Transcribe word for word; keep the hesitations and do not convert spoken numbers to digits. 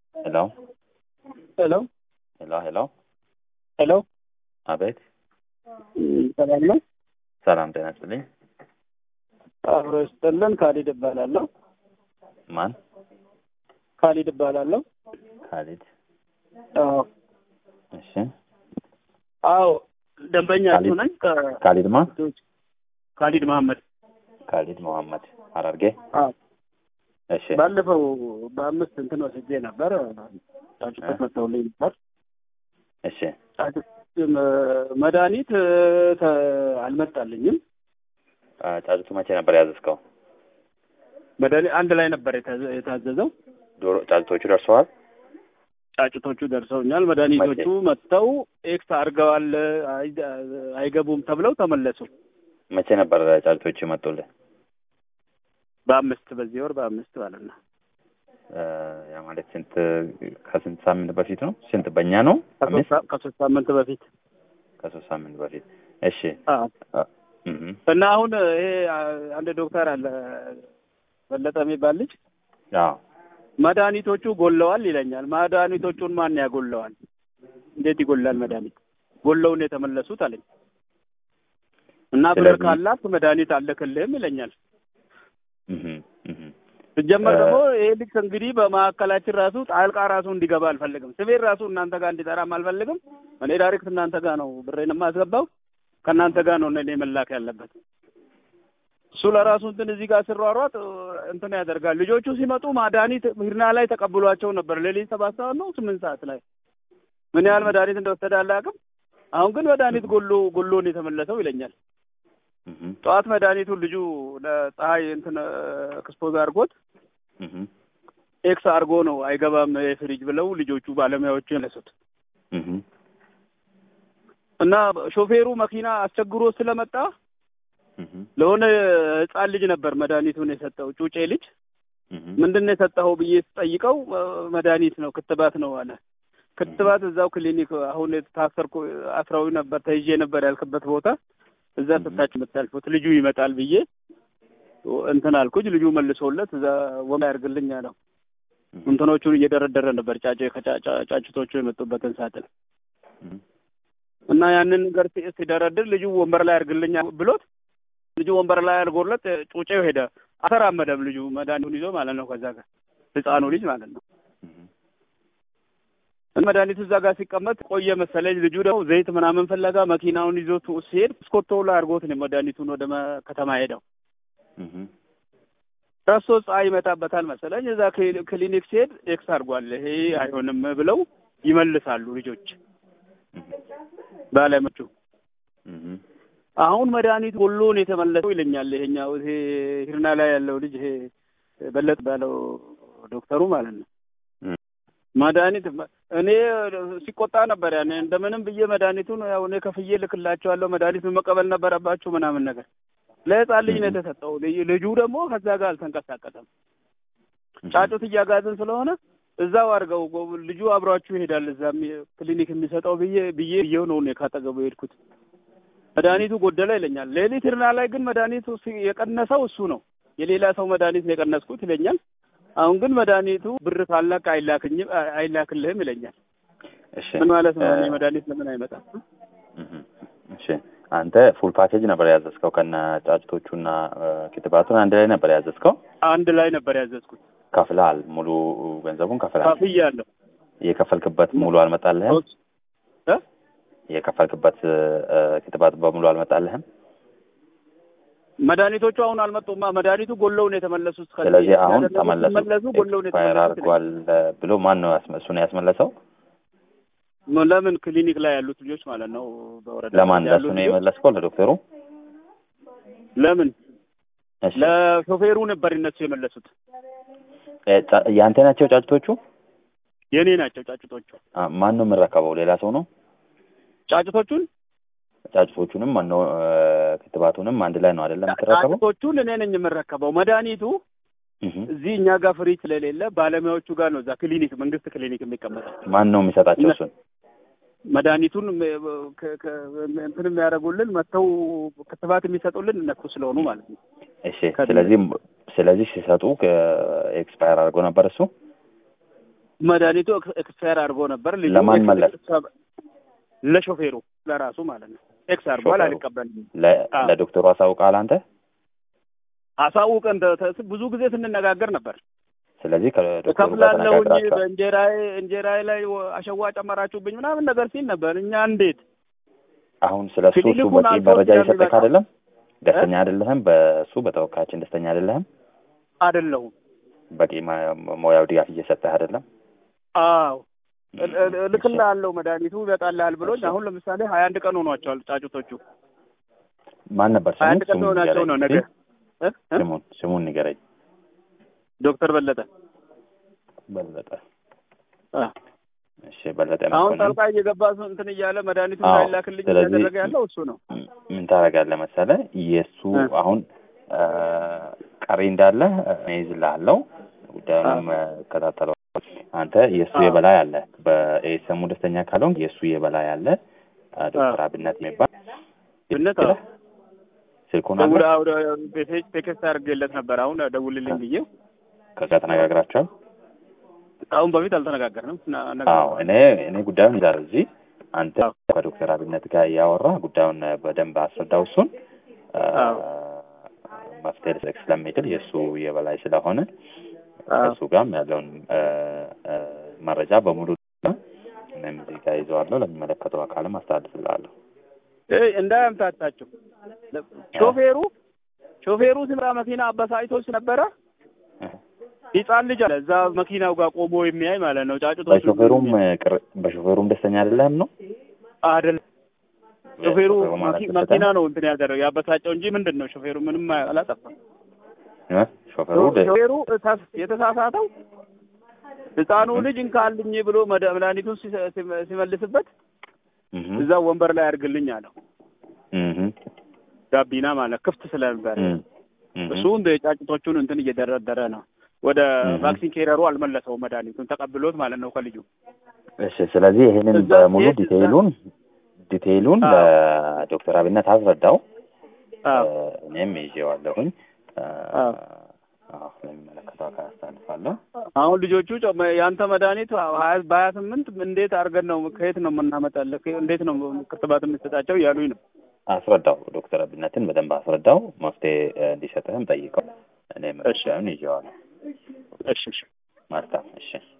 Hello? Hello? Hello, hello? Hello? አቤት። ሰላም ነው? ሰላም ጤና ይስጥልኝ። አብሮ ይስጥልን። ካሊድ እባላለሁ። ማን? ካሊድ እባላለሁ። ካሊድ። አዎ። እሺ። አዎ ደንበኛችሁ ነኝ። ካሊድ ማን? ካሊድ መሐመድ። ካሊድ መሐመድ ሐረርጌ። አዎ። እሺ። ባለፈው በአምስት እንትን ወስጄ ነበር። ጫጩት መጥተውልኝ ነበር። እሺ። መድኃኒት አልመጣልኝም። ጫጩቱ መቼ ነበር ያዘዝከው? መድኃኒት አንድ ላይ ነበር የታዘዘው። ዶሮ ጫጩቶቹ ደርሰዋል? ጫጩቶቹ ደርሰውኛል። መድኃኒቶቹ መጥተው ኤክስ አድርገዋል፣ አይገቡም ተብለው ተመለሱ። መቼ ነበር ጫጩቶቹ መጡልህ? በአምስት በዚህ ወር በአምስት ማለት ነው። ያ ማለት ስንት ከስንት ሳምንት በፊት ነው? ስንት በእኛ ነው? ከሶስት ሳምንት በፊት ከሶስት ሳምንት በፊት። እሺ። እና አሁን ይሄ አንድ ዶክተር አለ በለጠ የሚባል ልጅ አዎ መድኃኒቶቹ ጎለዋል ይለኛል። መድኃኒቶቹን ማን ያጎለዋል? እንዴት ይጎላል መድኃኒት? ጎለውን የተመለሱት አለኝ። እና ብር ካላት መድኃኒት አለክልህም ይለኛል። እህ እህ ሲጀመር ደግሞ ይሄ ልጅ እንግዲህ በማዕከላችን ራሱ ጣልቃ ራሱ እንዲገባ አልፈልግም። ስሜን ራሱ እናንተ ጋር እንዲጠራም አልፈልግም። እኔ ዳይሬክት እናንተ ጋር ነው ብሬን የማስገባው። ከእናንተ ጋር ነው እኔ መላክ ያለበት። እሱ ለራሱ እንትን እዚህ ጋር ሲሯሯጥ እንትን ያደርጋል። ልጆቹ ሲመጡ መድኃኒት ሂርና ላይ ተቀብሏቸው ነበር። ሌሊት ሰባት ሰዓት ነው ስምንት ሰዓት ላይ ምን ያህል መድኃኒት እንደወሰደ አላውቅም። አሁን ግን መድኃኒት ጎሎ ጎሎን የተመለሰው ይለኛል። ጠዋት መድኃኒቱን ልጁ ለፀሐይ እንትን ኤክስፖዝ አድርጎት ኤክስ አድርጎ ነው አይገባም ፍሪጅ ብለው ልጆቹ ባለሙያዎቹ የለሱት እና ሾፌሩ መኪና አስቸግሮ ስለመጣ ለሆነ ህፃን ልጅ ነበር መድኃኒቱን የሰጠው። ጩጬ ልጅ ምንድነው የሰጠው ብዬ ስጠይቀው መድኃኒት ነው ክትባት ነው አለ። ክትባት እዛው ክሊኒክ አሁን ታሰርኩ አስራው ነበር ተይዤ ነበር ያልክበት ቦታ እዛ ተታች መጣልኩት ልጁ ይመጣል ብዬ እንትን አልኩኝ። ልጁ መልሶለት እዛ ወማ ያርግልኝ አለው። እንትኖቹን እየደረደረ ነበር ጫጭ ከጫጭቶቹ የመጡበትን ሳጥን እና ያንን ነገር ሲደረድር ልጁ ወንበር ላይ ያርግልኝ ብሎት ልጁ ወንበር ላይ አልጎርለት ጩጬው ሄደ። አተራመደም ልጁ መድኃኒቱን ይዞ ማለት ነው። ከዛ ጋር ህፃኑ ልጅ ማለት ነው። መድኃኒቱ እዛ ጋር ሲቀመጥ ቆየ መሰለኝ። ልጁ ደግሞ ዘይት ምናምን ፈለጋ መኪናውን ይዞት ሲሄድ ስኮቶ ላይ አድርጎት ነው መድኃኒቱን ወደ ከተማ ሄደው። ረሶ ፀሐይ ይመጣበታል መሰለኝ። እዛ ክሊኒክ ሲሄድ ኤክስ አድርጓል። ይሄ አይሆንም ብለው ይመልሳሉ ልጆች ባለመቹ። አሁን መድኃኒቱ ጎሎን የተመለሰው ይለኛል። ይሄኛው ይሄ ሂርና ላይ ያለው ልጅ ይሄ በለጥ ባለው ዶክተሩ ማለት ነው። መድኃኒት እኔ ሲቆጣ ነበር ያኔ እንደምንም ብዬ መድኃኒቱን ያው እኔ ከፍዬ ልክላቸዋለሁ መድኃኒቱን መቀበል ነበረባችሁ ምናምን ነገር። ለህፃን ልጅ ነው የተሰጠው። ልጁ ደግሞ ከዛ ጋር አልተንቀሳቀሰም። ጫጩት እያጋዘን ስለሆነ እዛው አድርገው ልጁ አብሯችሁ ይሄዳል እዛም ክሊኒክ የሚሰጠው ብዬ ብዬ ይሄው ነው እኔ ካጠገቡ ሄድኩት። መድኃኒቱ ጎደለ ይለኛል። ሌሊት ሂርና ላይ ግን መድኃኒቱ የቀነሰው እሱ ነው። የሌላ ሰው መድኃኒት ነው የቀነስኩት ይለኛል። አሁን ግን መድኃኒቱ ብር ካላክ አይላክኝም አይላክልህም ይለኛል። እሺ ምን ማለት ነው? እኔ መድኃኒት ለምን አይመጣም? እሺ አንተ ፉል ፓኬጅ ነበር ያዘዝከው ከነ ጫጭቶቹና ክትባቱን አንድ ላይ ነበር ያዘዝከው? አንድ ላይ ነበር ያዘዝኩት። ከፍለሃል? ሙሉ ገንዘቡን ከፍለሃል? ከፍያለሁ። የከፈልክበት ሙሉ አልመጣልህም? እ የከፈልክበት ክትባት በሙሉ አልመጣልህም? መድኃኒቶቹ አሁን አልመጡማ። መድኃኒቱ ጎሎውን የተመለሱት። ስለዚህ አሁን ተመለሱ ጎሎውን የተመለሱት ብሎ ማን ነው ያስመ እሱ ነው ያስመለሰው? ለምን ክሊኒክ ላይ ያሉት ልጆች ማለት ነው በወረዳ ለማን ለሱ ነው የመለስከው? ለዶክተሩ? ለምን ለሾፌሩ ነበር እነሱ የመለሱት። ያንተ ናቸው ጫጭቶቹ? የኔ ናቸው ጫጭቶቹ። ማን ነው የምረከበው? ሌላ ሰው ነው ጫጭቶቹን? ጫጭቶቹንም ማን ነው ክትባቱንም አንድ ላይ ነው አይደለም የምትረከበው? ጫጭቶቹን እኔ ነኝ የምረከበው። መድኃኒቱ እዚህ እኛ ጋር ፍሪ ስለሌለ ባለሙያዎቹ ጋር ነው እዛ ክሊኒክ መንግስት ክሊኒክ የሚቀመጠው። ማን ነው የሚሰጣቸው እሱን? መድኃኒቱን እንትን የሚያደርጉልን መተው ክትባት የሚሰጡልን እነሱ ስለሆኑ ማለት ነው። እሺ ስለዚህ ስለዚህ ሲሰጡ ኤክስፓየር አድርጎ ነበር እሱ? መድኃኒቱ ኤክስፓየር አድርጎ ነበር። ልጁ ለማን መለስ? ለሾፌሩ ለራሱ ማለት ነው። ኤክስ አድርጓል አልቀበልም። ለዶክተሩ አሳውቃል አንተ? አሳውቀን ብዙ ጊዜ ስንነጋገር ነበር። ስለዚህ ከዶክተሩ ጋር ተነጋግራችኋል? በእንጀራዬ እንጀራዬ ላይ አሸዋ ጨመራችሁብኝ ምናምን ነገር ሲል ነበር። እኛ እንዴት አሁን ስለሱ እሱ በቂ መረጃ እየሰጠህ አይደለም? ደስተኛ አይደለህም? በሱ በተወካያችን ደስተኛ አይደለህም? አይደለሁም። በቂ ሞያው ድጋፍ እየሰጠህ አይደለም? አዎ ልክልሃለሁ መድኃኒቱ ይበቃልሃል ብሎኝ አሁን ለምሳሌ ሀያ አንድ ቀን ሆኗቸዋል ጫጩቶቹ። ማን ነበር ስሙ? ሀያ አንድ ቀን ሆናቸው ነው ነገ። ስሙን ስሙን ንገረኝ። ዶክተር በለጠ በለጠ። እሺ በለጠ። አሁን ጣልቃ እየገባ እንትን እያለ መድኃኒቱ እንዳይላክልኝ እያደረገ ያለው እሱ ነው። ምን ታደርጋለህ መሰለህ? የእሱ አሁን ቀሪ እንዳለ እይዝልሃለሁ፣ ጉዳዩንም እከታተለው። አንተ የእሱ የበላይ አለ፣ በኤስኤሙ ደስተኛ ካልሆንክ የእሱ የበላይ አለ ዶክተር አብነት የሚባል ብነት አለ። ስልኩን አለ ወደ ቤቴ ቴክስት አድርጌለት ነበር። አሁን ደውልልኝ ብዬው ከዛ ተነጋግራችኋል? አሁን በፊት አልተነጋገርንም። አዎ እኔ እኔ ጉዳዩን ዛሬ እዚህ አንተ ከዶክተር አብነት ጋር ያወራ ጉዳዩን በደንብ አስረዳው። እሱን መፍትሄ ልሰጥ ስለሚችል የእሱ የበላይ ስለሆነ እሱ ጋርም ያለውን መረጃ በሙሉ እኔም እዚህ ጋር ይዘዋለሁ፣ ለሚመለከተው አካልም አስተላልፍልሃለሁ። እንዳያምታታቸው ሾፌሩ ሾፌሩ ሲመራ መኪና አበሳጭቶች ነበረ። ህፃን ልጅ አለ እዛ መኪናው ጋር ቆሞ የሚያይ ማለት ነው። ጫጩቶቹ በሾፌሩም በሾፌሩም ደስተኛ አይደለም ነው አይደል? ሾፌሩ መኪና ነው እንትን ያደረገው ያበሳጨው እንጂ ምንድነው ሾፌሩ ምንም አላጠፋም። እ ሾፌሩ ሾፌሩ የተሳሳተው ህፃኑ ልጅ እንካልኝ ብሎ መድኃኒቱን ሲመልስበት እዛ ወንበር ላይ አድርግልኝ አለው። እህ ጋቢና ማለት ክፍት ስለነበር እሱ እንደ ጫጩቶቹን እንትን እየደረደረ ነው። ወደ ቫክሲን ኬረሩ አልመለሰው መድኃኒቱን ተቀብሎት ማለት ነው ከልጁ። እሺ ስለዚህ ይሄንን በሙሉ ዲቴይሉን ዲቴይሉን ለዶክተር አብነት አስረዳው። እኔም ይዤዋለሁኝ። አዎ ለሚመለከተው አካል አስተላልፋለሁ። አሁን ልጆቹ ያንተ መድኃኒት በሀያ ስምንት እንዴት አድርገን ነው ከየት ነው የምናመጣልህ? እንዴት ነው ክትባት የምትሰጣቸው እያሉኝ ነው። አስረዳው፣ ዶክተር አብነትን በደንብ አስረዳው፣ መፍትሄ እንዲሰጥህም ጠይቀው። እኔም እሺ ይዤዋለሁ። እሺ እሺ ማርታ እሺ